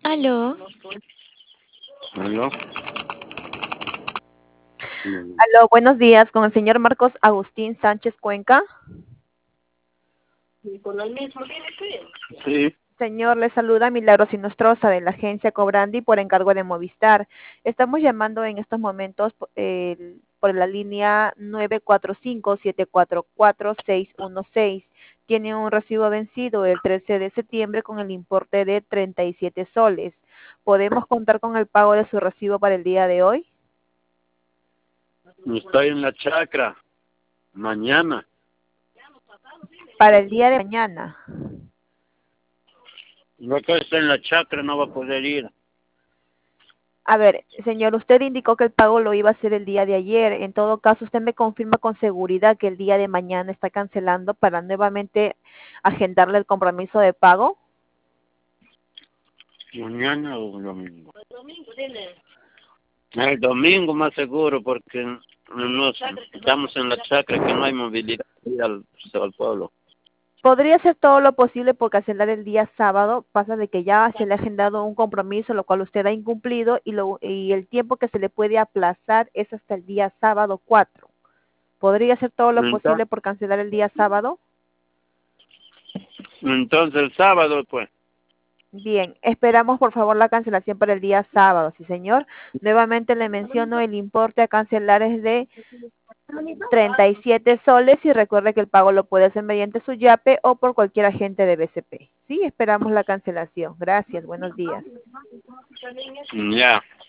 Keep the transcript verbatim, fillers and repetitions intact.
Aló. ¿Aló? Mm, Aló, buenos días, con el señor Marcos Agustín Sánchez Cuenca. Sí, Señor, le saluda Milagros Inostroza de la agencia Cobrandi por encargo de Movistar. Estamos llamando en estos momentos eh, por la línea nueve cuatro cinco, siete cuatro cuatro, seis uno seis. Tiene un recibo vencido el trece de septiembre con el importe de treinta y siete soles. ¿Podemos contar con el pago de su recibo para el día de hoy? estoy en la chacra. Mañana. Para el día de mañana. No que está en la chacra, no va a poder ir. A ver, señor, usted indicó que el pago lo iba a hacer el día de ayer. En todo caso, usted me confirma con seguridad que el día de mañana está cancelando para nuevamente agendarle el compromiso de pago. Mañana o el domingo. El domingo más seguro porque no, estamos en la chacra que no hay movilidad al, al pueblo. Podría hacer todo lo posible por cancelar el día sábado. Pasa de que ya se le ha agendado un compromiso, lo cual usted ha incumplido, y, lo, y el tiempo que se le puede aplazar es hasta el día sábado cuatro. ¿Podría hacer todo lo posible Entonces, por cancelar el día sábado? entonces el sábado, pues. Bien, esperamos por favor la cancelación para el día sábado, sí señor. Nuevamente le menciono, el importe a cancelar es de treinta y siete soles y recuerde que el pago lo puede hacer mediante su yape o por cualquier agente de B C P. Sí, esperamos la cancelación. Gracias, buenos días. Ya.